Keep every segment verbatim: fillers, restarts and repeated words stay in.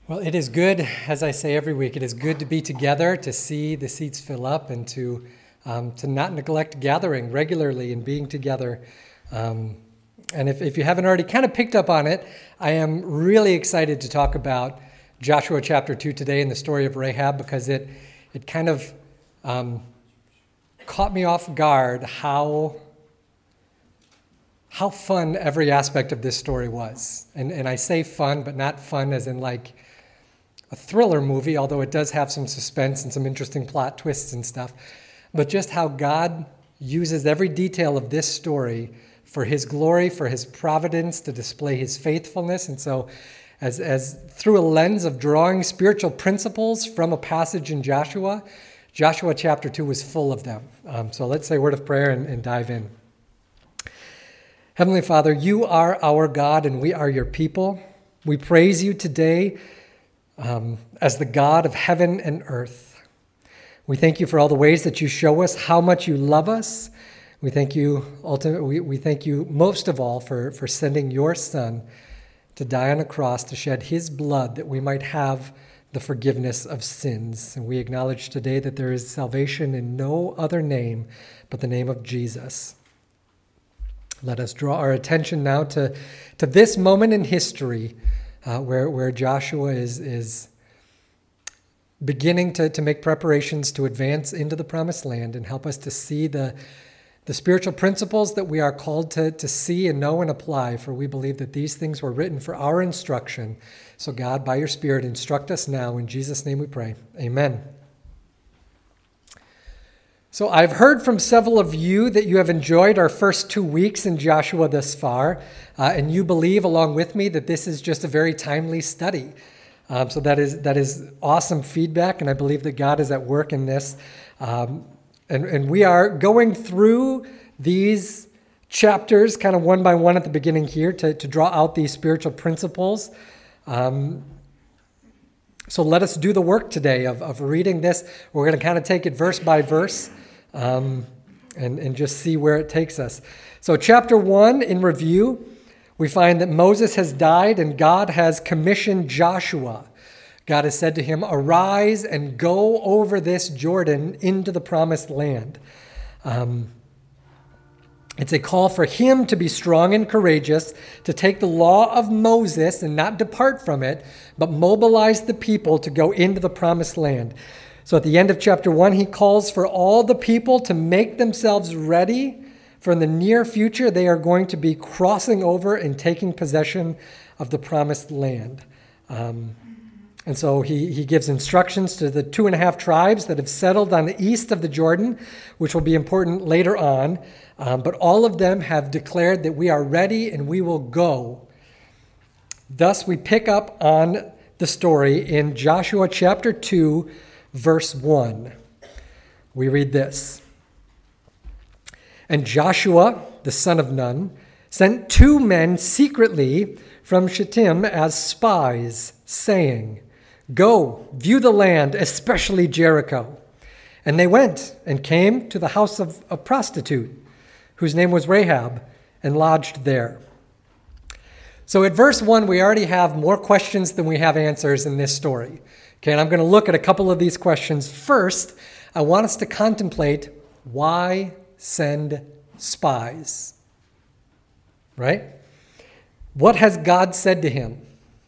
Well, it is good, as I say every week, it is good to be together, to see the seats fill up, and to um, to not neglect gathering regularly and being together. Um, and if, if you haven't already kind of picked up on it, I am really excited to talk about Joshua chapter two today and the story of Rahab, because it it kind of um, caught me off guard how how fun every aspect of this story was. And and I say fun, but not fun as in like a thriller movie, although it does have some suspense and some interesting plot twists and stuff. But just how God uses every detail of this story for his glory, for his providence, to display his faithfulness. And so as, as through a lens of drawing spiritual principles from a passage in Joshua, Joshua chapter two was full of them. Um, so let's say a word of prayer and, and dive in. Heavenly Father, you are our God and we are your people. We praise you today um, as the God of heaven and earth. We thank you for all the ways that you show us how much you love us. We thank you ultimately, we, we thank you most of all for, for sending your Son to die on a cross, to shed his blood that we might have the forgiveness of sins. And we acknowledge today that there is salvation in no other name but the name of Jesus. Let us draw our attention now to, to this moment in history uh, where, where Joshua is, is beginning to, to make preparations to advance into the promised land, and help us to see the, the spiritual principles that we are called to, to see and know and apply, for we believe that these things were written for our instruction. So God, by your Spirit, instruct us now. In Jesus' name we pray. Amen. So I've heard from several of you that you have enjoyed our first two weeks in Joshua thus far, uh, and you believe along with me that this is just a very timely study. Um, so that is that is awesome feedback, and I believe that God is at work in this. Um, and, and we are going through these chapters kind of one by one at the beginning here to, to draw out these spiritual principles. Um, so let us do the work today of, of reading this. We're going to kind of take it verse by verse um, and, and just see where it takes us. So chapter one, in review, we find that Moses has died and God has commissioned Joshua. God has said to him, "Arise and go over this Jordan into the promised land." Um, it's a call for him to be strong and courageous, to take the law of Moses and not depart from it, but mobilize the people to go into the promised land. So at the end of chapter one, he calls for all the people to make themselves ready, for in the near future they are going to be crossing over and taking possession of the promised land. Um, and so he, he gives instructions to the two and a half tribes that have settled on the east of the Jordan, which will be important later on. Um, but all of them have declared that we are ready and we will go. Thus, we pick up on the story in Joshua chapter two, verse one. We read this. "And Joshua, the son of Nun, sent two men secretly from Shittim as spies, saying, 'Go, view the land, especially Jericho.' And they went and came to the house of a prostitute, whose name was Rahab, and lodged there." So at verse one, we already have more questions than we have answers in this story. Okay, and I'm going to look at a couple of these questions. First, I want us to contemplate, why send spies? Right? What has God said to him?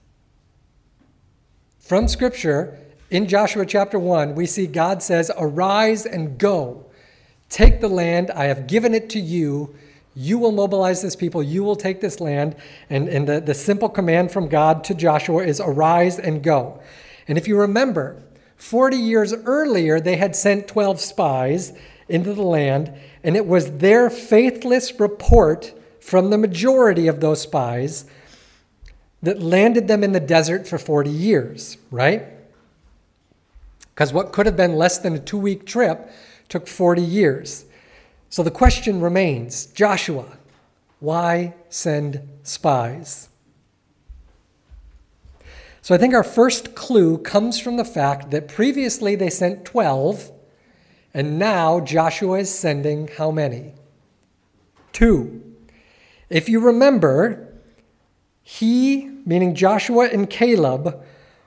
From Scripture, in Joshua chapter one, we see God says, "Arise and go. Take the land. I have given it to you. You will mobilize this people. You will take this land." And, and the, the simple command from God to Joshua is, "Arise and go." And if you remember, forty years earlier, they had sent twelve spies into the land, and it was their faithless report from the majority of those spies that landed them in the desert for forty years, right? Because what could have been less than a two-week trip took forty years. So the question remains, Joshua, why send spies? So I think our first clue comes from the fact that previously they sent twelve, and now Joshua is sending how many? Two. If you remember, he, meaning Joshua and Caleb,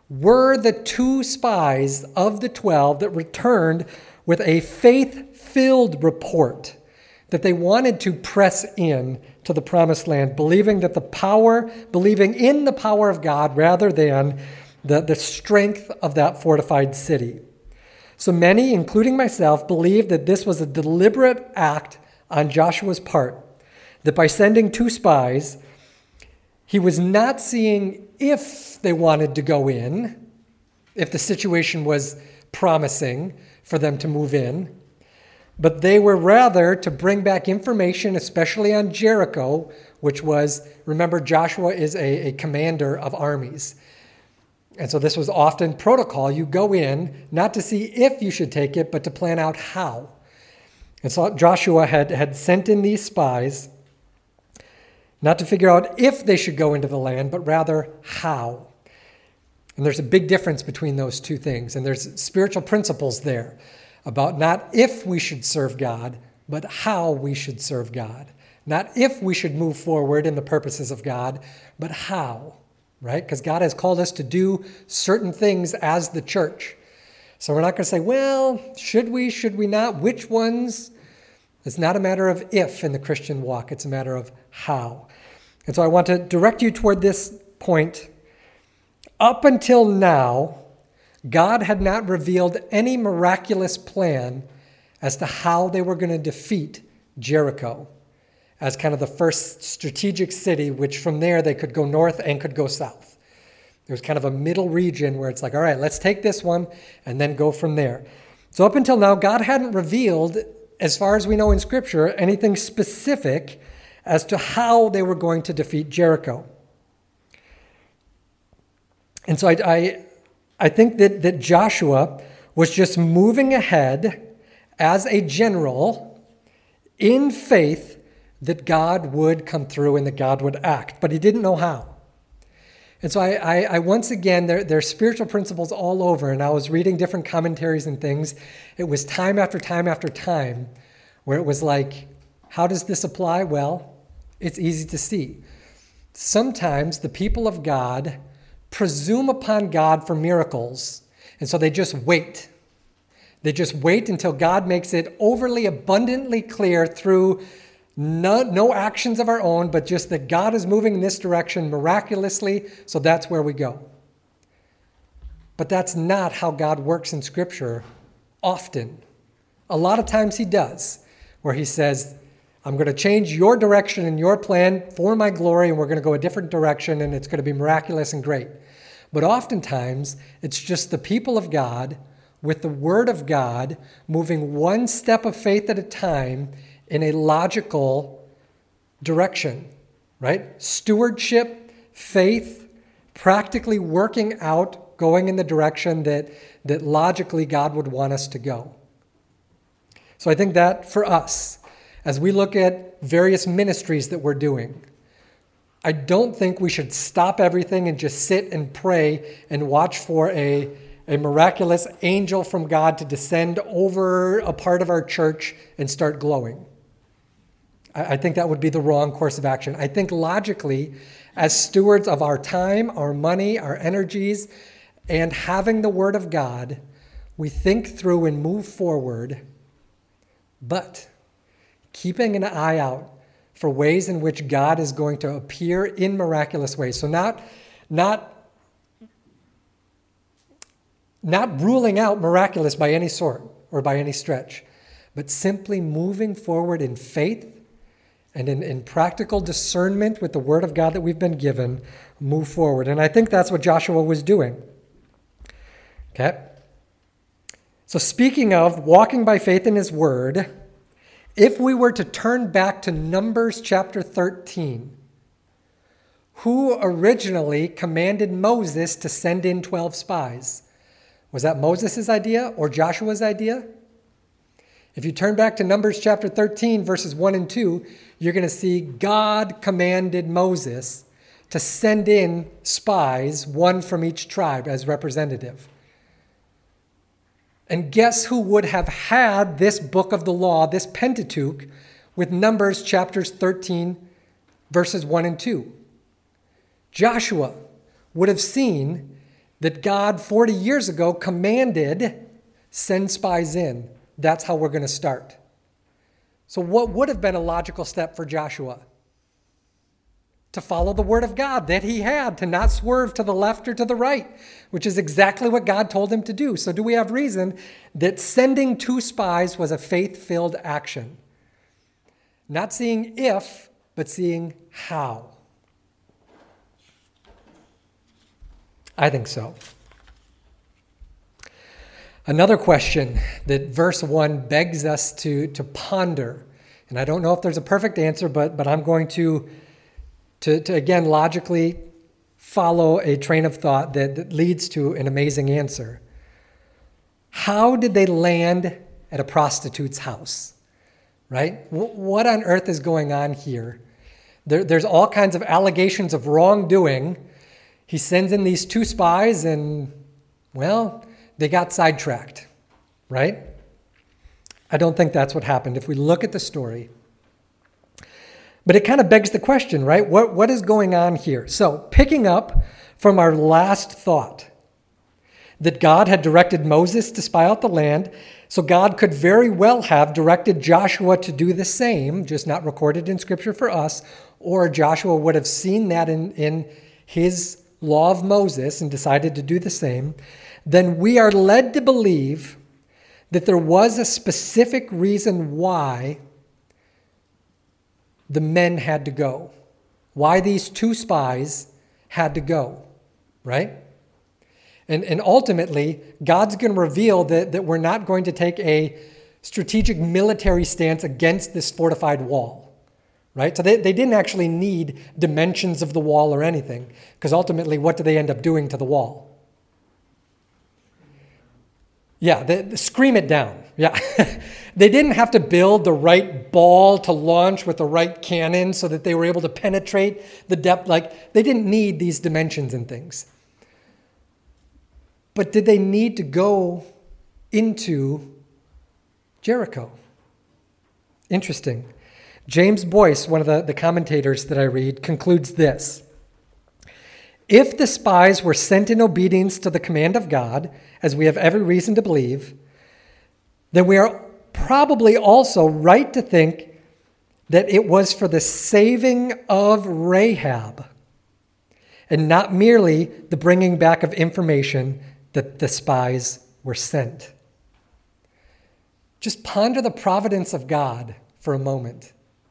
were the two spies of the twelve that returned with a faith-filled report that they wanted to press in to the promised land, believing that the power, believing in the power of God rather than the, the strength of that fortified city. So many, including myself, believed that this was a deliberate act on Joshua's part, that by sending two spies, he was not seeing if they wanted to go in, if the situation was promising for them to move in, but they were rather to bring back information, especially on Jericho, which was, remember, Joshua is a, a commander of armies. And so this was often protocol. You go in, not to see if you should take it, but to plan out how. And so Joshua had, had sent in these spies, not to figure out if they should go into the land, but rather how. And there's a big difference between those two things. And there's spiritual principles there about not if we should serve God, but how we should serve God. Not if we should move forward in the purposes of God, but how, right? Because God has called us to do certain things as the church. So we're not going to say, well, should we, should we not? Which ones? It's not a matter of if in the Christian walk. It's a matter of how. And so I want to direct you toward this point. Up until now, God had not revealed any miraculous plan as to how they were going to defeat Jericho as kind of the first strategic city, which from there they could go north and could go south. There was kind of a middle region where it's like, all right, let's take this one and then go from there. So up until now, God hadn't revealed, as far as we know in Scripture, anything specific as to how they were going to defeat Jericho. And so I, I, I think that, that Joshua was just moving ahead as a general in faith that God would come through and that God would act, but he didn't know how. And so I, I, I once again, there, there are spiritual principles all over, and I was reading different commentaries and things. It was time after time after time where it was like, how does this apply? Well, it's easy to see. Sometimes the people of God presume upon God for miracles, and so they just wait. They just wait until God makes it overly abundantly clear through no, no actions of our own, but just that God is moving in this direction miraculously, so that's where we go. But that's not how God works in Scripture often. A lot of times he does, where he says, I'm going to change your direction and your plan for my glory, and we're going to go a different direction, and it's going to be miraculous and great. But oftentimes, it's just the people of God with the Word of God moving one step of faith at a time in a logical direction, right? Stewardship, faith, practically working out, going in the direction that, that logically God would want us to go. So I think that for us, as we look at various ministries that we're doing, I don't think we should stop everything and just sit and pray and watch for a, a miraculous angel from God to descend over a part of our church and start glowing. I think that would be the wrong course of action. I think logically, as stewards of our time, our money, our energies, and having the Word of God, we think through and move forward, but keeping an eye out for ways in which God is going to appear in miraculous ways. So not, not, not ruling out miraculous by any sort or by any stretch, but simply moving forward in faith and in, in practical discernment with the Word of God that we've been given, move forward. And I think that's what Joshua was doing. Okay? So speaking of walking by faith in his Word, if we were to turn back to Numbers chapter thirteen, who originally commanded Moses to send in twelve spies? Was that Moses' idea or Joshua's idea? If you turn back to Numbers chapter thirteen, verses one and two, you're going to see God commanded Moses to send in spies, one from each tribe as representative. And guess who would have had this book of the law, this Pentateuch, with Numbers chapters thirteen, verses one and two? Joshua would have seen that God forty years ago commanded, send spies in. That's how we're going to start. So what would have been a logical step for Joshua? To follow the word of God that he had, to not swerve to the left or to the right, which is exactly what God told him to do. So do we have reason that sending two spies was a faith-filled action? Not seeing if, but seeing how. I think so. Another question that verse one begs us to, to ponder, and I don't know if there's a perfect answer, but, but I'm going to, to, to, again, logically follow a train of thought that, that leads to an amazing answer. How did they land at a prostitute's house? Right? What on earth is going on here? There, there's all kinds of allegations of wrongdoing. He sends in these two spies and, well, they got sidetracked, right? I don't think that's what happened if we look at the story. But it kind of begs the question, right? What, what is going on here? So, picking up from our last thought, that God had directed Moses to spy out the land, so God could very well have directed Joshua to do the same, just not recorded in Scripture for us, or Joshua would have seen that in, in his law of Moses and decided to do the same. Then we are led to believe that there was a specific reason why the men had to go, why these two spies had to go, right? And, and ultimately, God's going to reveal that, that we're not going to take a strategic military stance against this fortified wall, right? So they, they didn't actually need dimensions of the wall or anything, because ultimately, what do they end up doing to the wall? Yeah, they, they scream it down. Yeah. They didn't have to build the right ball to launch with the right cannon so that they were able to penetrate the depth. Like, they didn't need these dimensions and things. But did they need to go into Jericho? Interesting. James Boyce, one of the, the commentators that I read, concludes this. If the spies were sent in obedience to the command of God, as we have every reason to believe, then we are probably also right to think that it was for the saving of Rahab and not merely the bringing back of information that the spies were sent. Just ponder the providence of God for a moment.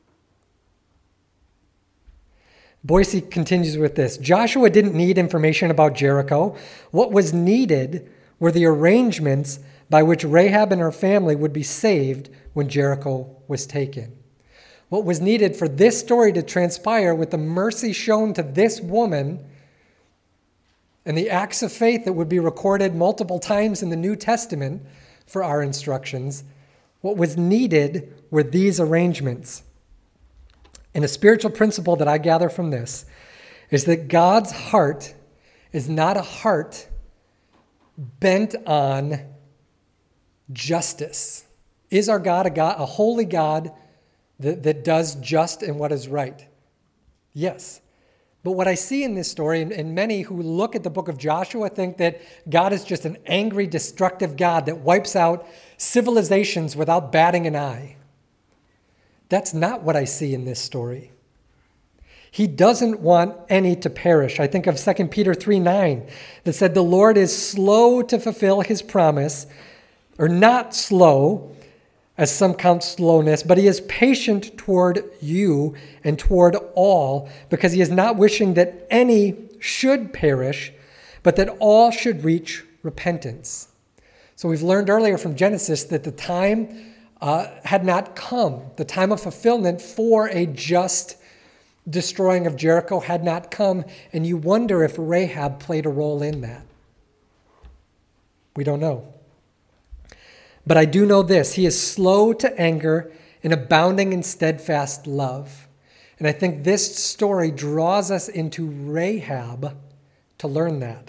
Boise continues with this. Joshua didn't need information about Jericho. What was needed were the arrangements by which Rahab and her family would be saved when Jericho was taken. What was needed for this story to transpire with the mercy shown to this woman and the acts of faith that would be recorded multiple times in the New Testament for our instructions, what was needed were these arrangements. And a spiritual principle that I gather from this is that God's heart is not a heart bent on justice. Is our God a God, a holy God that, that does just and what is right? Yes. But what I see in this story, and, and many who look at the book of Joshua think that God is just an angry, destructive God that wipes out civilizations without batting an eye. That's not what I see in this story. He doesn't want any to perish. I think of Second Peter three nine that said, the Lord is slow to fulfill his promise, or not slow, as some count slowness, but he is patient toward you and toward all, because he is not wishing that any should perish, but that all should reach repentance. So we've learned earlier from Genesis that the time uh, had not come. The time of fulfillment for a just destroying of Jericho had not come, and you wonder if Rahab played a role in that. We don't know. But I do know this, he is slow to anger and abounding in steadfast love. And I think this story draws us into Rahab to learn that.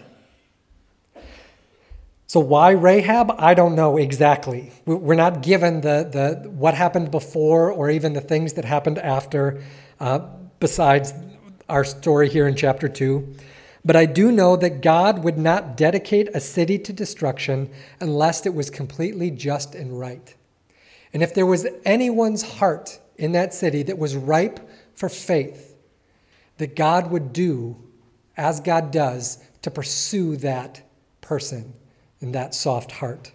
So why Rahab? I don't know exactly. We're not given the, the what happened before or even the things that happened after, uh, besides our story here in chapter two. But I do know that God would not dedicate a city to destruction unless it was completely just and right. And if there was anyone's heart in that city that was ripe for faith, that God would do as God does to pursue that person in that soft heart.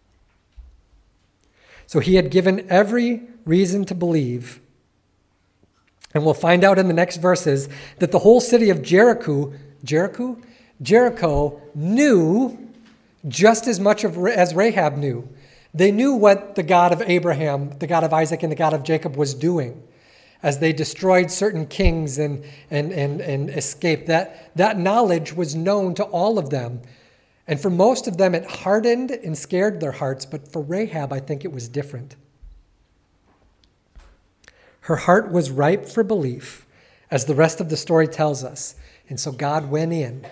So he had given every reason to believe. And we'll find out in the next verses that the whole city of Jericho, Jericho, Jericho knew just as much of, as Rahab knew. They knew what the God of Abraham, the God of Isaac, and the God of Jacob was doing as they destroyed certain kings and, and, and, and escaped. That, that knowledge was known to all of them. And for most of them, it hardened and scared their hearts. But for Rahab, I think it was different. Her heart was ripe for belief, as the rest of the story tells us. And so God went in.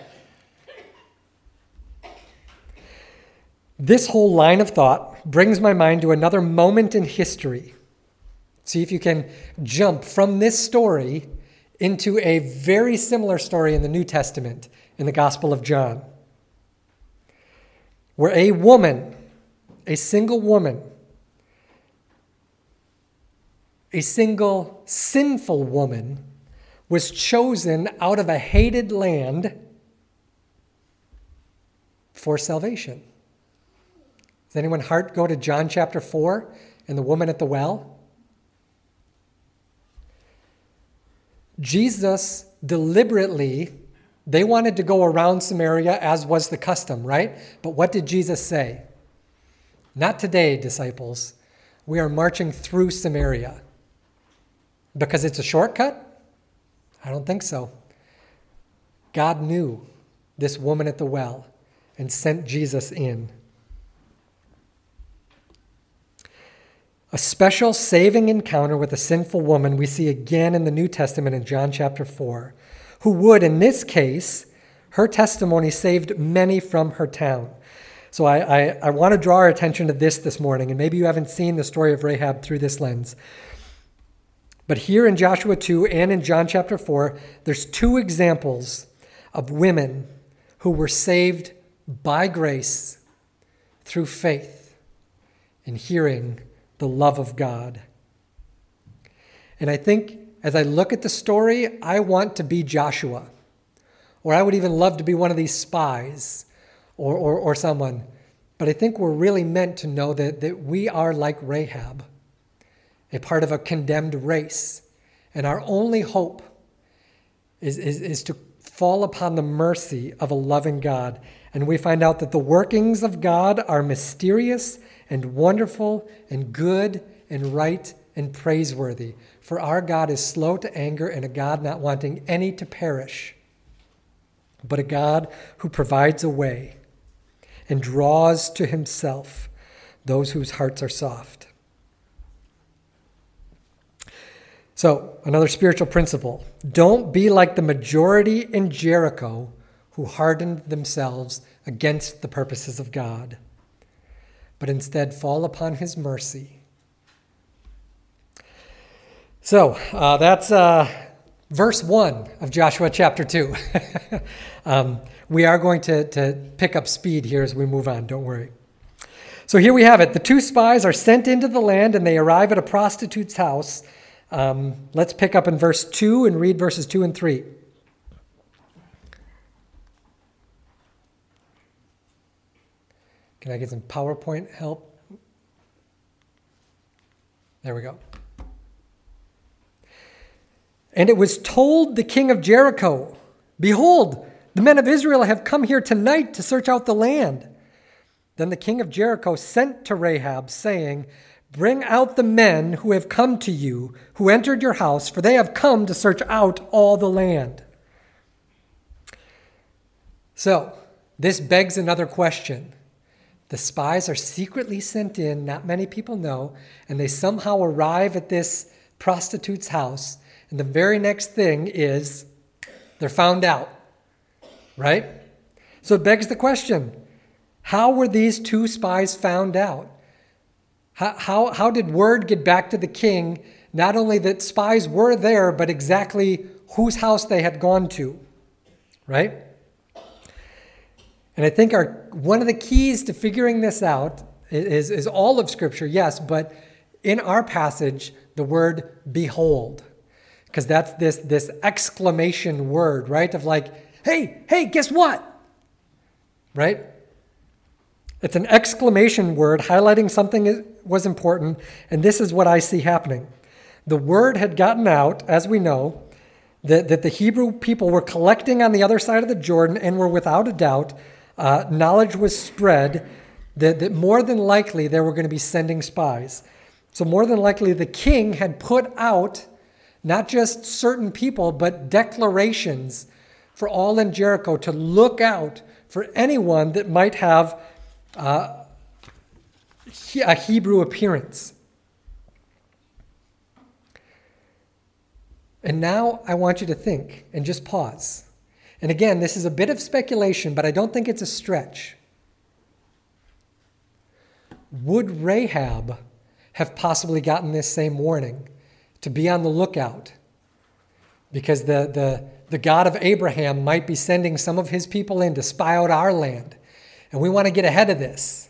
This whole line of thought brings my mind to another moment in history. See if you can jump from this story into a very similar story in the New Testament, in the Gospel of John, where a woman, a single woman, a single sinful woman was chosen out of a hated land for salvation. Does anyone's heart go to John chapter four and the woman at the well? Jesus deliberately, they wanted to go around Samaria as was the custom, right? But what did Jesus say? Not today, disciples. We are marching through Samaria. Because it's a shortcut? I don't think so. God knew this woman at the well and sent Jesus in. A special saving encounter with a sinful woman we see again in the New Testament in John chapter four, who would, in this case, her testimony saved many from her town. So I, I, I want to draw our attention to this this morning, and maybe you haven't seen the story of Rahab through this lens. But here in Joshua two and in John chapter four, there's two examples of women who were saved by grace through faith in hearing the love of God. And I think as I look at the story, I want to be Joshua, or I would even love to be one of these spies or, or, or someone. But I think we're really meant to know that, that we are like Rahab, a part of a condemned race. And our only hope is, is, is to fall upon the mercy of a loving God. And we find out that the workings of God are mysterious and wonderful and good and right and praiseworthy. For our God is slow to anger and a God not wanting any to perish, but a God who provides a way and draws to himself those whose hearts are soft. So, another spiritual principle. Don't be like the majority in Jericho who hardened themselves against the purposes of God, but instead fall upon his mercy. So, uh, that's uh, verse one of Joshua chapter two. um, we are going to, to pick up speed here as we move on, don't worry. So here we have it. The two spies are sent into the land and they arrive at a prostitute's house. Um, let's pick up in verse two and read verses two and three. Can I get some PowerPoint help? There we go. And it was told the king of Jericho, "Behold, the men of Israel have come here tonight to search out the land." Then the king of Jericho sent to Rahab, saying, "Bring out the men who have come to you, who entered your house, for they have come to search out all the land." So, this begs another question. The spies are secretly sent in, not many people know, and they somehow arrive at this prostitute's house, and the very next thing is they're found out, right? So it begs the question, how were these two spies found out? How, how, how did word get back to the king, not only that spies were there, but exactly whose house they had gone to, right? And I think our one of the keys to figuring this out is, is all of Scripture, yes, but in our passage, the word behold, because that's this, this exclamation word, right? Of like, hey, hey, guess what? Right? It's an exclamation word highlighting something was important, and this is what I see happening. The word had gotten out, as we know, that, that the Hebrew people were collecting on the other side of the Jordan and were without a doubt, uh, knowledge was spread that, that more than likely they were going to be sending spies. So more than likely the king had put out not just certain people, but declarations for all in Jericho to look out for anyone that might have uh, a Hebrew appearance. And now I want you to think and just pause. And again, this is a bit of speculation, but I don't think it's a stretch. Would Rahab have possibly gotten this same warning to be on the lookout? Because the, the, the God of Abraham might be sending some of his people in to spy out our land. And we want to get ahead of this.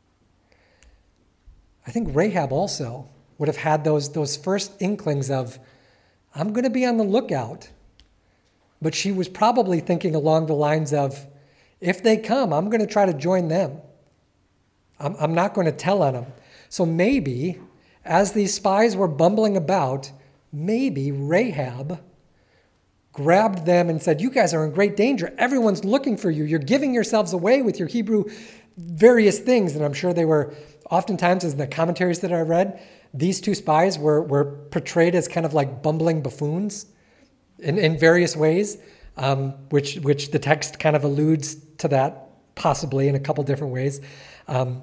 I think Rahab also would have had those, those first inklings of, I'm going to be on the lookout. But she was probably thinking along the lines of, if they come, I'm going to try to join them. I'm, I'm not going to tell on them. So maybe, as these spies were bumbling about, maybe Rahab grabbed them and said, you guys are in great danger. Everyone's looking for you. You're giving yourselves away with your Hebrew various things. And I'm sure they were, oftentimes, as in the commentaries that I read, these two spies were, were portrayed as kind of like bumbling buffoons in, in various ways, um, which, which the text kind of alludes to that possibly in a couple different ways. Um,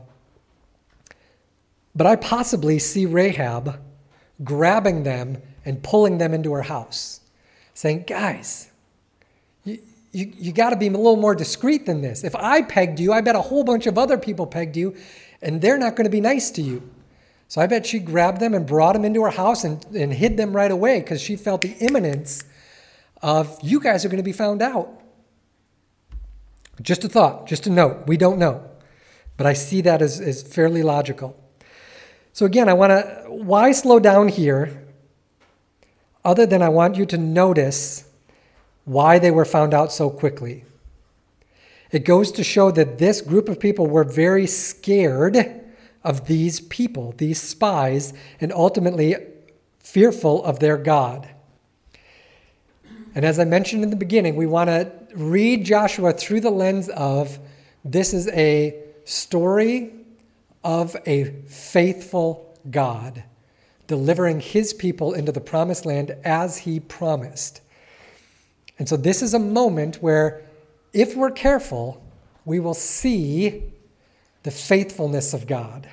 but I possibly see Rahab grabbing them and pulling them into her house, saying, guys, you, you, you got to be a little more discreet than this. If I pegged you, I bet a whole bunch of other people pegged you, and they're not going to be nice to you. So I bet she grabbed them and brought them into her house and, and hid them right away because she felt the imminence of, you guys are going to be found out. Just a thought, just a note. We don't know. But I see that as, as fairly logical. So again, I want to, why slow down here? Other than I want you to notice why they were found out so quickly. It goes to show that this group of people were very scared of these people, these spies, and ultimately fearful of their God. And as I mentioned in the beginning, we want to read Joshua through the lens of this is a story of a faithful God delivering his people into the promised land as he promised. And so this is a moment where, if we're careful, we will see the faithfulness of God.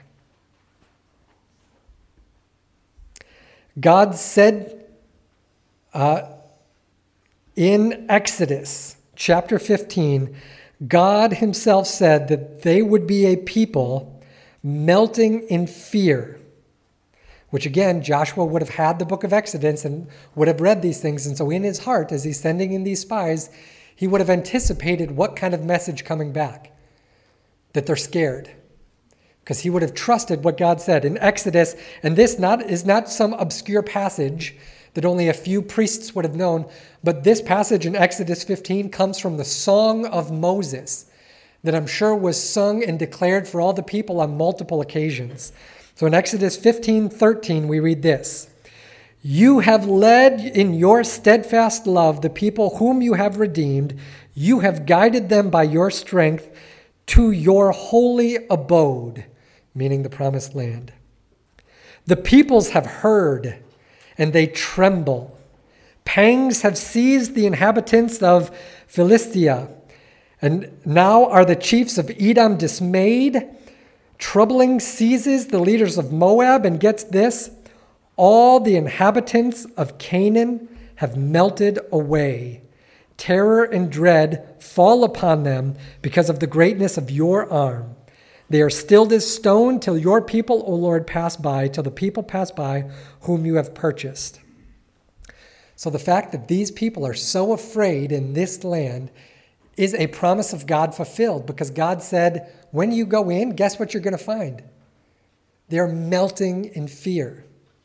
God said uh, in Exodus chapter fifteen, God himself said that they would be a people melting in fear, which again, Joshua would have had the book of Exodus and would have read these things. And so in his heart, as he's sending in these spies, he would have anticipated what kind of message coming back, that they're scared. Because he would have trusted what God said in Exodus. And this not is not some obscure passage that only a few priests would have known. But this passage in Exodus fifteen comes from the Song of Moses that I'm sure was sung and declared for all the people on multiple occasions. So in Exodus fifteen thirteen, we read this. You have led in your steadfast love the people whom you have redeemed. You have guided them by your strength to your holy abode, meaning the promised land. The peoples have heard, and they tremble. Pangs have seized the inhabitants of Philistia, and now are the chiefs of Edom dismayed. Troubling seizes the leaders of Moab, and gets this, all the inhabitants of Canaan have melted away. Terror and dread fall upon them because of the greatness of your arm. They are stilled as stone till your people, O Lord, pass by, till the people pass by whom you have purchased. So the fact that these people are so afraid in this land is a promise of God fulfilled, because God said, when you go in, guess what you're going to find? They're melting in fear.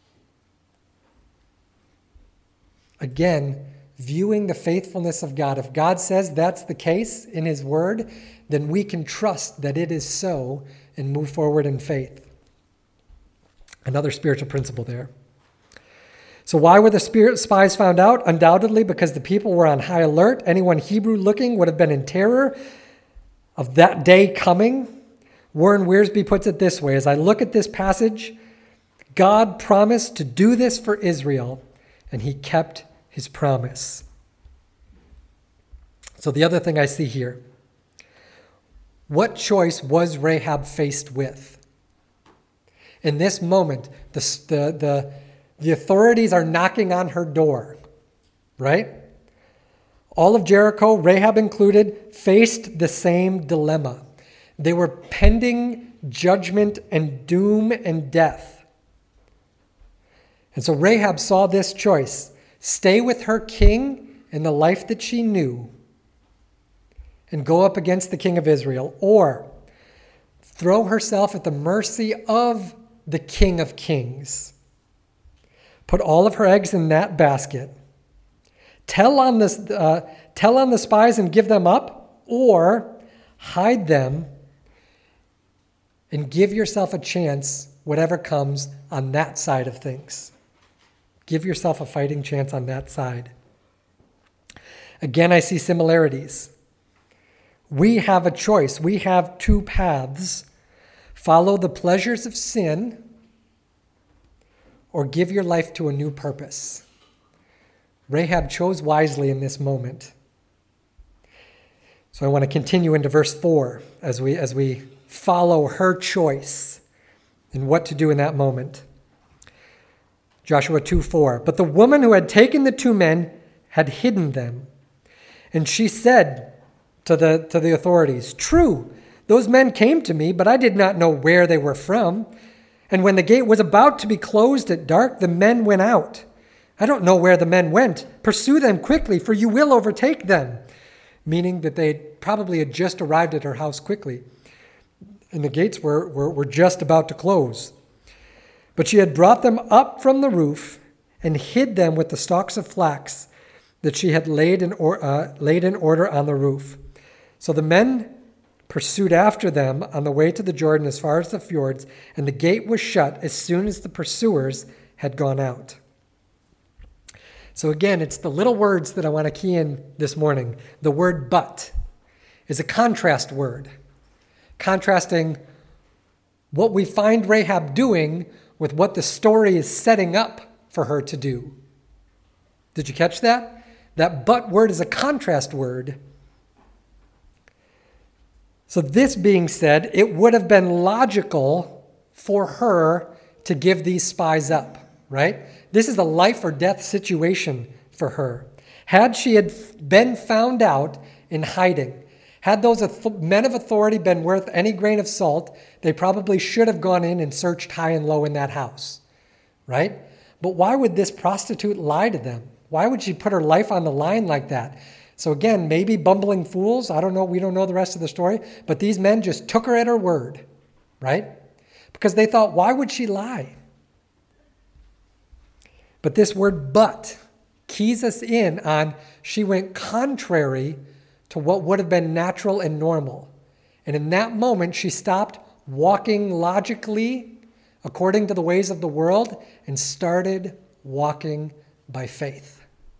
Again, viewing the faithfulness of God. If God says that's the case in his word, then we can trust that it is so and move forward in faith. Another spiritual principle there. So why were the spirit spies found out? Undoubtedly because the people were on high alert. Anyone Hebrew looking would have been in terror of that day coming. Warren Wiersbe puts it this way: as I look at this passage, God promised to do this for Israel, and he kept his promise. So the other thing I see here, what choice was Rahab faced with? In this moment, the, the, the, the authorities are knocking on her door, right? All of Jericho, Rahab included, faced the same dilemma. They were pending judgment and doom and death. And so Rahab saw this choice: stay with her king and the life that she knew and go up against the king of Israel, or throw herself at the mercy of the King of Kings. Put all of her eggs in that basket. Tell on, this, uh, tell on the spies and give them up, or hide them and give yourself a chance, whatever comes on that side of things. Give yourself a fighting chance on that side. Again, I see similarities. We have a choice. We have two paths. Follow the pleasures of sin, or give your life to a new purpose. Rahab chose wisely in this moment. So I want to continue into verse four as we, as we follow her choice and what to do in that moment. Joshua two four. But the woman who had taken the two men had hidden them. And she said to the, to the authorities, "True, those men came to me, but I did not know where they were from. And when the gate was about to be closed at dark, the men went out. I don't know where the men went. Pursue them quickly, for you will overtake them." Meaning that they probably had just arrived at her house quickly, and the gates were, were, were just about to close. But she had brought them up from the roof and hid them with the stalks of flax that she had laid in, or, uh, laid in order on the roof. So the men pursued after them on the way to the Jordan as far as the fjords, and the gate was shut as soon as the pursuers had gone out. So again, it's the little words that I want to key in this morning. The word "but" is a contrast word, contrasting what we find Rahab doing with what the story is setting up for her to do. Did you catch that? That "but" word is a contrast word. So this being said, it would have been logical for her to give these spies up, right? This is a life or death situation for her. Had she had been found out in hiding, had those men of authority been worth any grain of salt, they probably should have gone in and searched high and low in that house, right? But why would this prostitute lie to them? Why would she put her life on the line like that? So again, maybe bumbling fools. I don't know. We don't know the rest of the story. But these men just took her at her word, right? Because they thought, why would she lie? But this word "but" keys us in on she went contrary to what would have been natural and normal. And in that moment, she stopped walking logically according to the ways of the world and started walking by faith.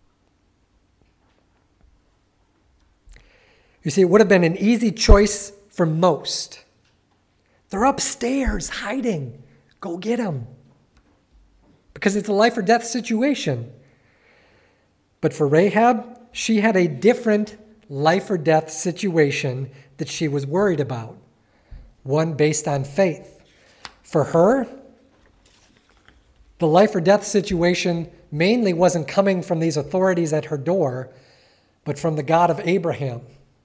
You see, it would have been an easy choice for most. They're upstairs hiding. Go get them. Because it's a life or death situation. But for Rahab, she had a different life or death situation that she was worried about. One based on faith. For her, the life or death situation mainly wasn't coming from these authorities at her door, but from the God of Abraham.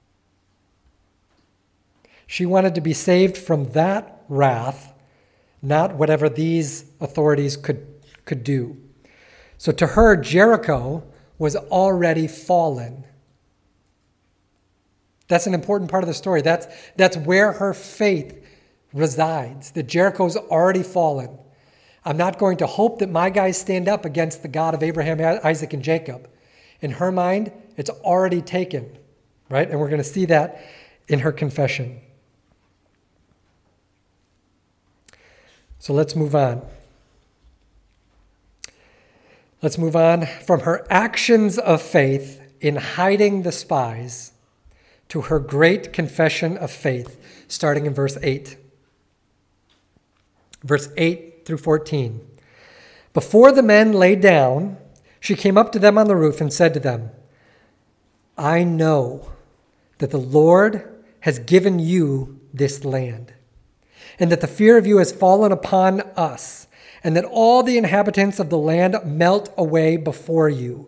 She wanted to be saved from that wrath, not whatever these authorities could, could do. So to her, Jericho was already fallen. That's an important part of the story. That's, that's where her faith resides, that Jericho's already fallen. I'm not going to hope that my guys stand up against the God of Abraham, Isaac, and Jacob. In her mind, it's already taken, right? And we're going to see that in her confession. So let's move on. Let's move on from her actions of faith in hiding the spies to her great confession of faith, starting in verse eight. Verse eight through fourteen. Before the men lay down, she came up to them on the roof and said to them, I know that the Lord has given you this land, and that the fear of you has fallen upon us, and that all the inhabitants of the land melt away before you.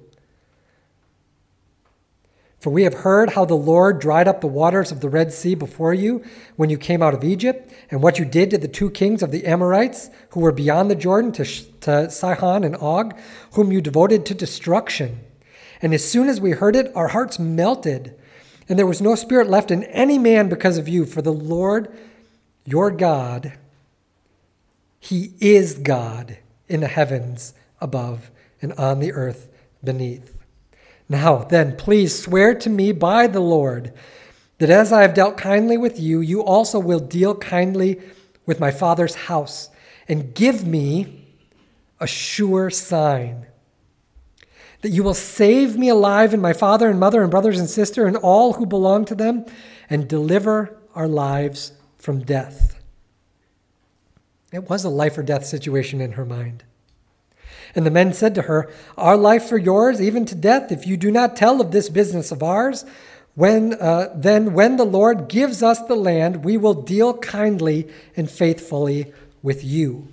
For we have heard how the Lord dried up the waters of the Red Sea before you when you came out of Egypt, and what you did to the two kings of the Amorites who were beyond the Jordan, to, to Sihon and Og, whom you devoted to destruction. And as soon as we heard it, our hearts melted, and there was no spirit left in any man because of you. For the Lord, your God, he is God in the heavens above and on the earth beneath. Now then, please swear to me by the Lord that as I have dealt kindly with you, you also will deal kindly with my father's house, and give me a sure sign that you will save me alive and my father and mother and brothers and sister and all who belong to them, and deliver our lives from death. It was a life or death situation in her mind. And the men said to her, our life for yours, even to death, if you do not tell of this business of ours. When uh, then when the Lord gives us the land, we will deal kindly and faithfully with you.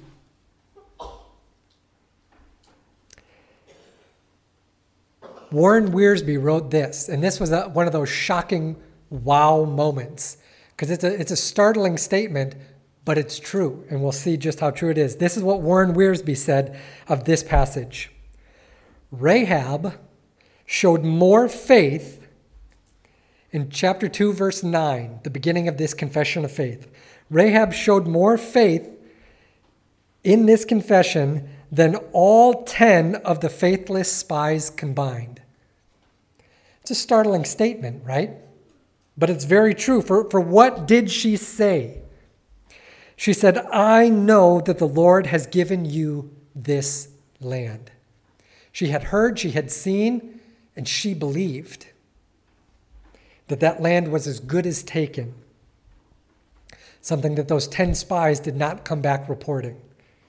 Warren Wiersbe wrote this, and this was a, one of those shocking wow moments, because it's a, it's a startling statement, but it's true, and we'll see just how true it is. This is what Warren Wiersbe said of this passage. Rahab showed more faith in chapter two, verse nine, the beginning of this confession of faith. Rahab showed more faith in this confession than all ten of the faithless spies combined. It's a startling statement, right? But it's very true. For, for what did she say? She said, I know that the Lord has given you this land. She had heard, she had seen, and she believed that that land was as good as taken. Something that those ten spies did not come back reporting.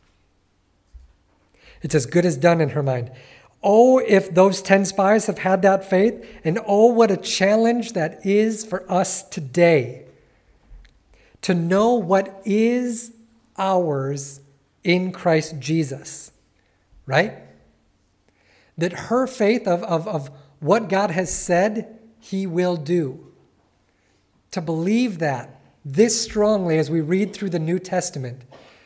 It's as good as done in her mind. Oh, if those ten spies have had that faith, and oh, what a challenge that is for us today. To know what is ours in Christ Jesus, right? That her faith of, of, of what God has said he will do. To believe that this strongly as we read through the New Testament.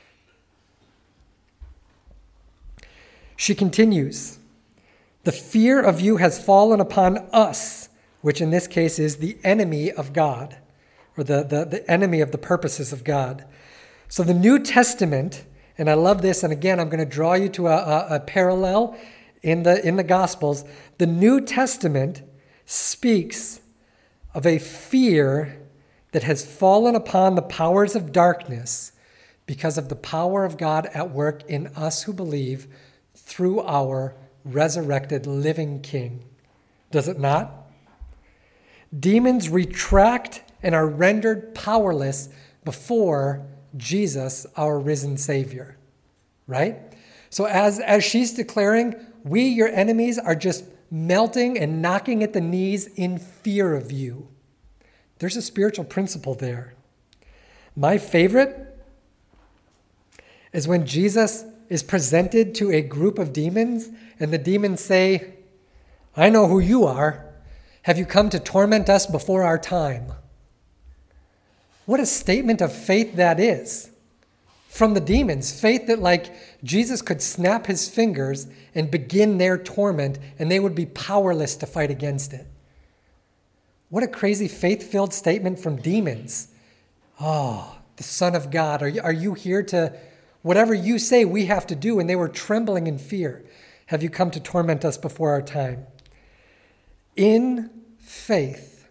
She continues, the fear of you has fallen upon us, which in this case is the enemy of God. Or the, the, the enemy of the purposes of God. So the New Testament, and I love this, and again, I'm going to draw you to a, a, a parallel in the, in the Gospels. The New Testament speaks of a fear that has fallen upon the powers of darkness because of the power of God at work in us who believe through our resurrected living King. Does it not? Demons retract and are rendered powerless before Jesus, our risen Savior, right? So as, as she's declaring, we, your enemies, are just melting and knocking at the knees in fear of you. There's a spiritual principle there. My favorite is when Jesus is presented to a group of demons, and the demons say, I know who you are. Have you come to torment us before our time? What a statement of faith that is from the demons. Faith that like Jesus could snap his fingers and begin their torment and they would be powerless to fight against it. What a crazy faith-filled statement from demons. Oh, the Son of God, are you, are you here to, whatever you say we have to do? And they were trembling in fear. Have you come to torment us before our time? In faith,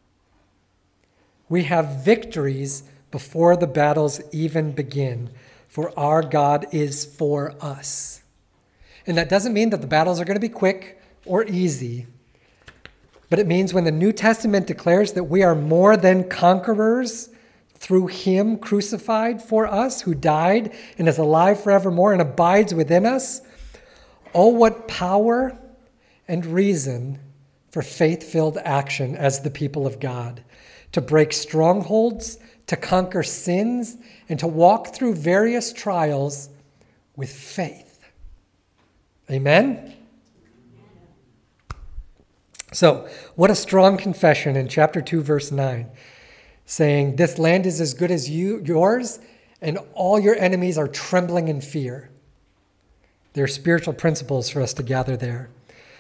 we have victories before the battles even begin, for our God is for us. And that doesn't mean that the battles are going to be quick or easy, but it means when the New Testament declares that we are more than conquerors through him crucified for us, who died and is alive forevermore and abides within us, oh, what power and reason for faith-filled action as the people of God, to break strongholds, to conquer sins, and to walk through various trials with faith. Amen? So, what a strong confession in chapter two, verse nine, saying, this land is as good as you, yours, and all your enemies are trembling in fear. There are spiritual principles for us to gather there.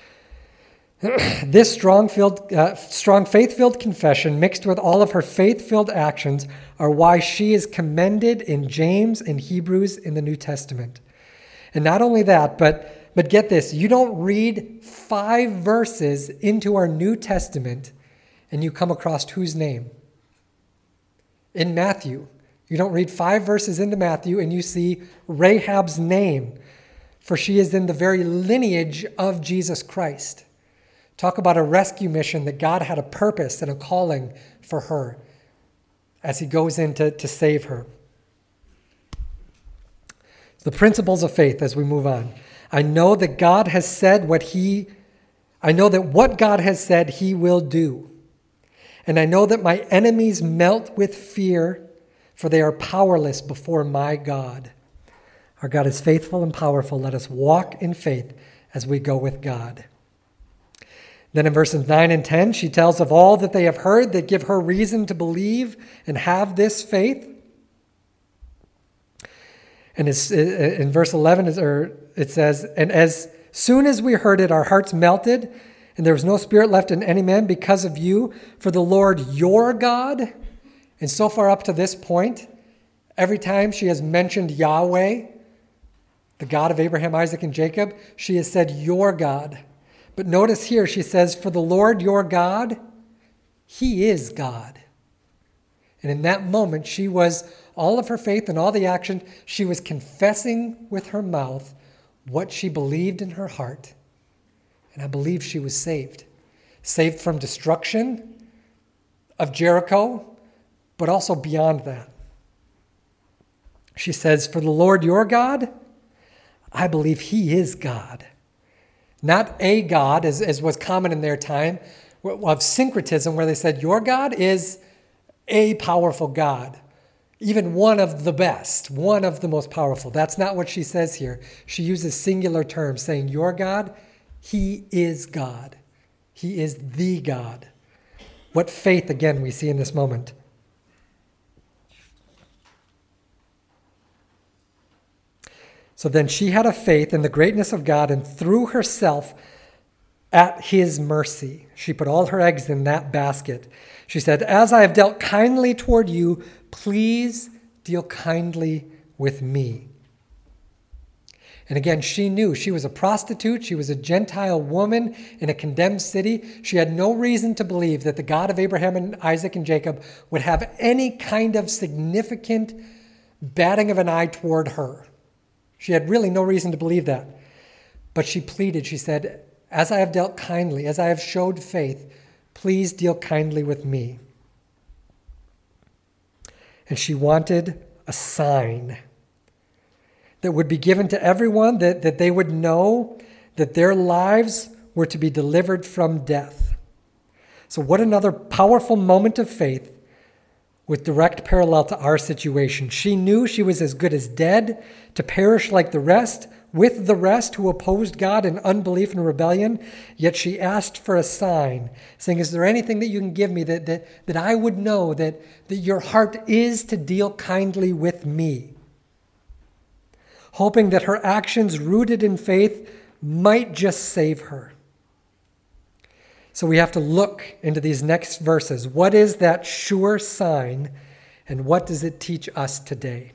This strong, filled, uh, strong faith-filled confession, mixed with all of her faith-filled actions, are why she is commended in James and Hebrews in the New Testament. And not only that, but But get this, you don't read five verses into our New Testament and you come across whose name? In Matthew. You don't read five verses into Matthew and you see Rahab's name, for she is in the very lineage of Jesus Christ. Talk about a rescue mission that God had a purpose and a calling for her as he goes in to, to save her. The principles of faith as we move on. I know that God has said what he, I know that what God has said he will do. And I know that my enemies melt with fear, for they are powerless before my God. Our God is faithful and powerful. Let us walk in faith as we go with God. Then in verses nine and ten, she tells of all that they have heard that give her reason to believe and have this faith. And it's, in verse eleven, it says, and as soon as we heard it, our hearts melted, and there was no spirit left in any man because of you. For the Lord your God, and so far up to this point, every time she has mentioned Yahweh, the God of Abraham, Isaac, and Jacob, she has said your God. But notice here she says, for the Lord your God, he is God. And in that moment, she was, all of her faith and all the action, she was confessing with her mouth what she believed in her heart. And I believe she was saved. Saved from destruction of Jericho, but also beyond that. She says, for the Lord your God, I believe he is God. Not a God, as, as was common in their time, of syncretism, where they said, your God is a powerful God. Even one of the best, one of the most powerful. That's not what she says here. She uses singular terms, saying, your God, he is God. He is the God. What faith, again, we see in this moment. So then she had a faith in the greatness of God and threw herself at his mercy. She put all her eggs in that basket. She said, as I have dealt kindly toward you, please deal kindly with me. And again, she knew she was a prostitute. She was a Gentile woman in a condemned city. She had no reason to believe that the God of Abraham and Isaac and Jacob would have any kind of significant batting of an eye toward her. She had really no reason to believe that. But she pleaded, she said, as I have dealt kindly, as I have showed faith, please deal kindly with me. And she wanted a sign that would be given to everyone, that, that they would know that their lives were to be delivered from death. So what another powerful moment of faith with direct parallel to our situation. She knew she was as good as dead, to perish like the rest, with the rest who opposed God in unbelief and rebellion, yet she asked for a sign, saying, is there anything that you can give me that, that, that I would know that, that your heart is to deal kindly with me? Hoping that her actions rooted in faith might just save her. So we have to look into these next verses. What is that sure sign, and what does it teach us today?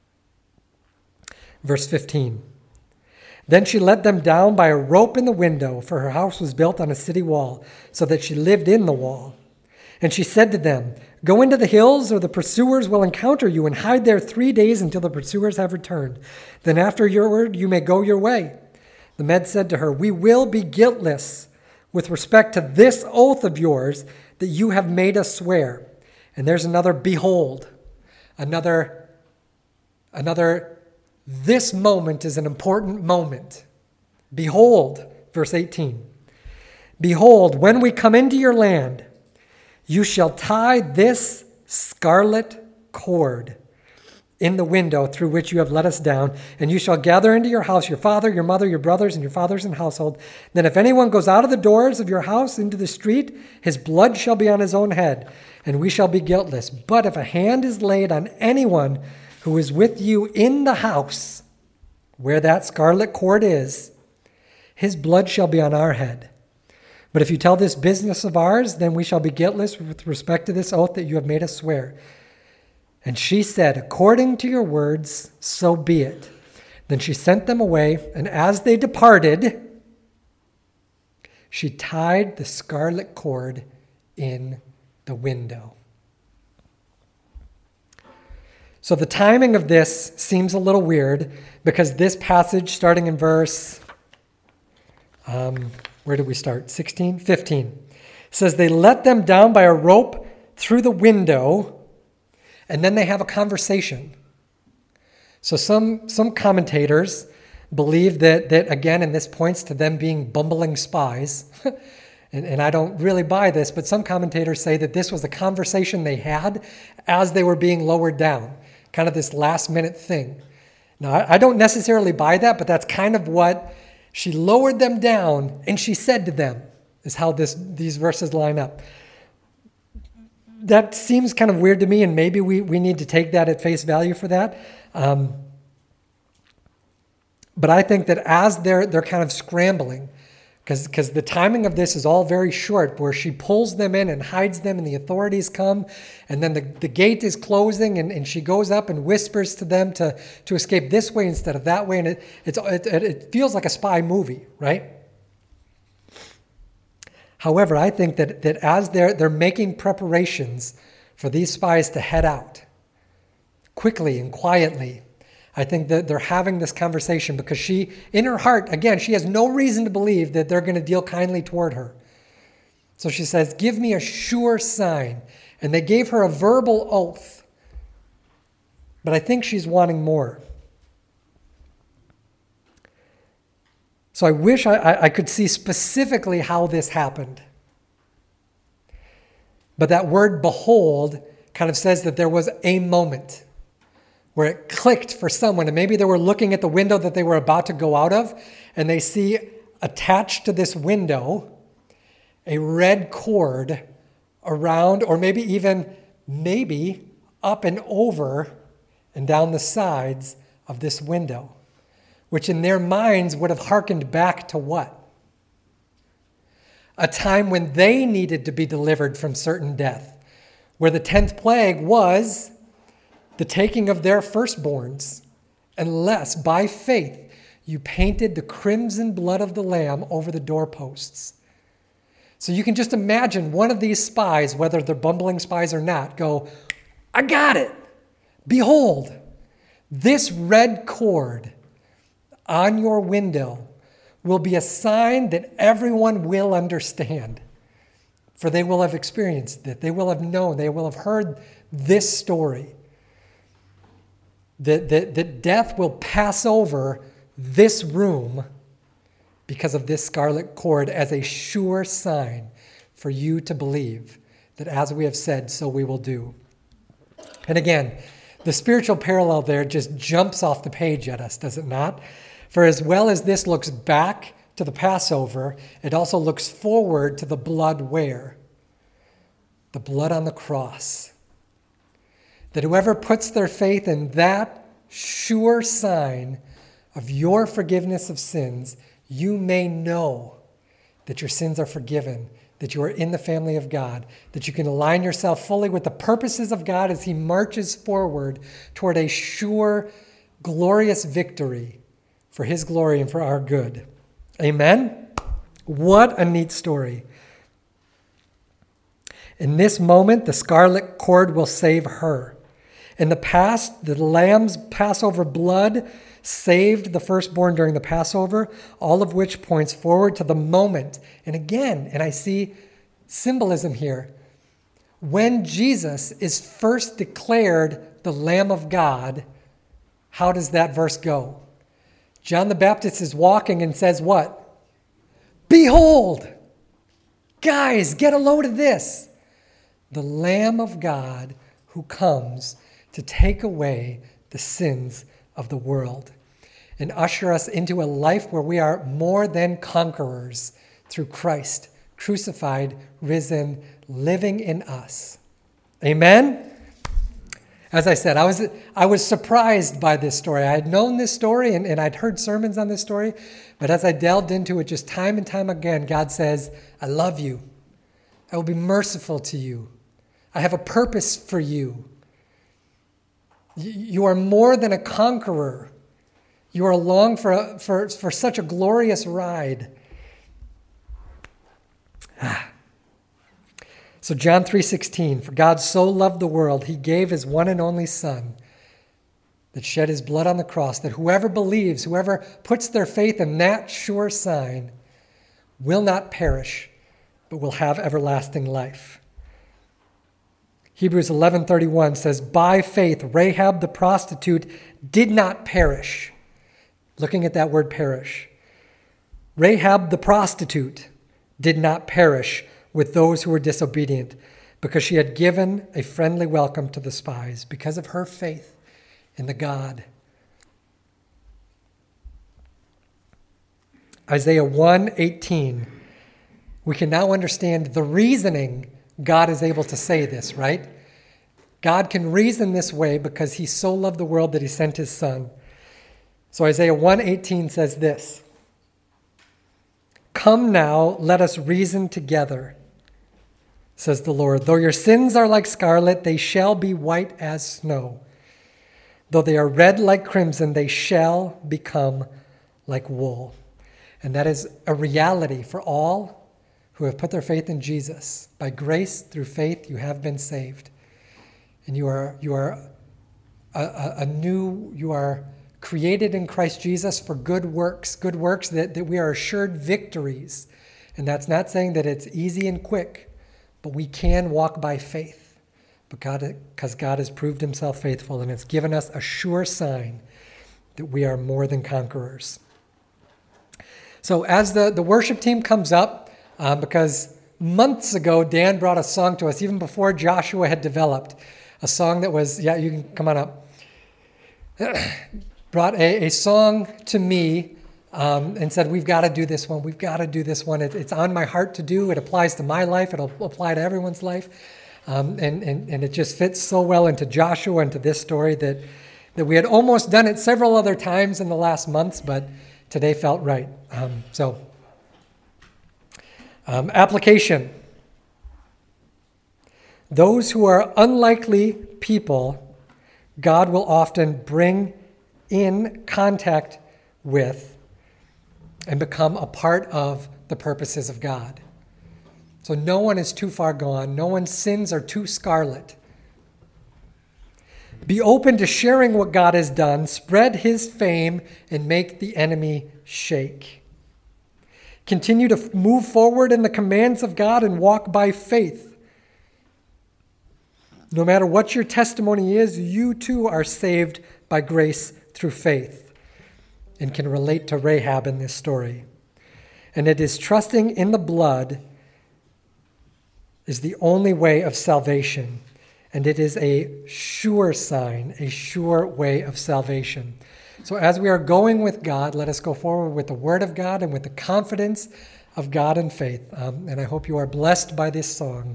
Verse fifteen. Then she let them down by a rope in the window, for her house was built on a city wall, so that she lived in the wall. And she said to them, "Go into the hills, or the pursuers will encounter you, and hide there three days until the pursuers have returned. Then after your word, you may go your way." The men said to her, "We will be guiltless with respect to this oath of yours that you have made us swear." And there's another behold, another, another, this moment is an important moment. Behold, verse eighteen. "Behold, when we come into your land, you shall tie this scarlet cord in the window through which you have let us down, and you shall gather into your house your father, your mother, your brothers, and your fathers and household. Then if anyone goes out of the doors of your house into the street, his blood shall be on his own head, and we shall be guiltless. But if a hand is laid on anyone who is with you in the house where that scarlet cord is, his blood shall be on our head. But if you tell this business of ours, then we shall be guiltless with respect to this oath that you have made us swear." And she said, "According to your words, so be it." Then she sent them away, and as they departed, she tied the scarlet cord in the window. So the timing of this seems a little weird, because this passage, starting in verse, um, where did we start? sixteen? fifteen. Says they let them down by a rope through the window, and then they have a conversation. So some some commentators believe that, that again, and this points to them being bumbling spies, and, and I don't really buy this, but some commentators say that this was a conversation they had as they were being lowered down, kind of this last minute thing. Now, I, I don't necessarily buy that, but that's kind of what she lowered them down, and she said to them, is how this these verses line up. That seems kind of weird to me, and maybe we, we need to take that at face value for that. Um, but I think that as they're they're kind of scrambling, because because the timing of this is all very short, where she pulls them in and hides them, and the authorities come, and then the, the gate is closing, and, and she goes up and whispers to them to, to escape this way instead of that way, and it it's, it, it feels like a spy movie, right? However, I think that, that as they're, they're making preparations for these spies to head out quickly and quietly, I think that they're having this conversation because she, in her heart, again, she has no reason to believe that they're going to deal kindly toward her. So she says, "Give me a sure sign." And they gave her a verbal oath. But I think she's wanting more. So I wish I, I could see specifically how this happened. But that word behold kind of says that there was a moment where it clicked for someone. And maybe they were looking at the window that they were about to go out of, and they see attached to this window a red cord around, or maybe even maybe up and over and down the sides of this window, which in their minds would have hearkened back to what? A time when they needed to be delivered from certain death, where the tenth plague was the taking of their firstborns, unless by faith you painted the crimson blood of the Lamb over the doorposts. So you can just imagine one of these spies, whether they're bumbling spies or not, go, "I got it. Behold, this red cord on your window will be a sign that everyone will understand. For they will have experienced it. They will have known. They will have heard this story. That, that, that death will pass over this room because of this scarlet cord as a sure sign for you to believe that as we have said, so we will do." And again, the spiritual parallel there just jumps off the page at us, does it not? For as well as this looks back to the Passover, it also looks forward to the blood where? The blood on the cross. That whoever puts their faith in that sure sign of your forgiveness of sins, you may know that your sins are forgiven that you are in the family of God, that you can align yourself fully with the purposes of God as he marches forward toward a sure, glorious victory for his glory and for our good. Amen? What a neat story. In this moment, the scarlet cord will save her. In the past, the lamb's Passover blood saved the firstborn during the Passover, all of which points forward to the moment. And again, and I see symbolism here, when Jesus is first declared the Lamb of God, how does that verse go? John the Baptist is walking and says what? Behold! Guys, get a load of this. The Lamb of God who comes to take away the sins of the world and usher us into a life where we are more than conquerors through Christ, crucified, risen, living in us. Amen? As I said, I was I was surprised by this story. I had known this story and, and I'd heard sermons on this story, but as I delved into it just time and time again, God says, I love you. I will be merciful to you. I have a purpose for you. You are more than a conqueror. You are along for, a, for, for such a glorious ride. Ah. So John three sixteen, for God so loved the world, he gave his one and only Son that shed his blood on the cross, that whoever believes, whoever puts their faith in that sure sign will not perish, but will have everlasting life. Hebrews eleven thirty-one says, by faith, Rahab the prostitute did not perish. Looking at that word perish. Rahab the prostitute did not perish with those who were disobedient because she had given a friendly welcome to the spies because of her faith in the God. Isaiah one eighteen. We can now understand the reasoning God is able to say this, right? God can reason this way because he so loved the world that he sent his Son. So Isaiah one eighteen says this, come now, let us reason together, says the Lord. Though your sins are like scarlet, they shall be white as snow. Though they are red like crimson, they shall become like wool. And that is a reality for all who have put their faith in Jesus. By grace, through faith, you have been saved. And you are you are a, a, a new, you are created in Christ Jesus for good works, good works that, that we are assured victories. And that's not saying that it's easy and quick, but we can walk by faith. But God, because God has proved himself faithful and it's given us a sure sign that we are more than conquerors. So as the, the worship team comes up, Um, because months ago, Dan brought a song to us, even before Joshua had developed, a song that was, yeah, you can come on up, brought a, a song to me um, and said, we've got to do this one, we've got to do this one. It, it's on my heart to do, it applies to my life, it'll apply to everyone's life, um, and, and, and it just fits so well into Joshua and to this story that, that we had almost done it several other times in the last months, but today felt right. Um, so... Um, application. Those who are unlikely people, God will often bring in contact with and become a part of the purposes of God. So no one is too far gone. No one's sins are too scarlet. Be open to sharing what God has done. Spread his fame and make the enemy shake. Continue to move forward in the commands of God and walk by faith. No matter what your testimony is, you too are saved by grace through faith and can relate to Rahab in this story. And it is trusting in the blood is the only way of salvation. And it is a sure sign, a sure way of salvation. So as we are going with God, let us go forward with the Word of God and with the confidence of God and faith. Um, and I hope you are blessed by this song.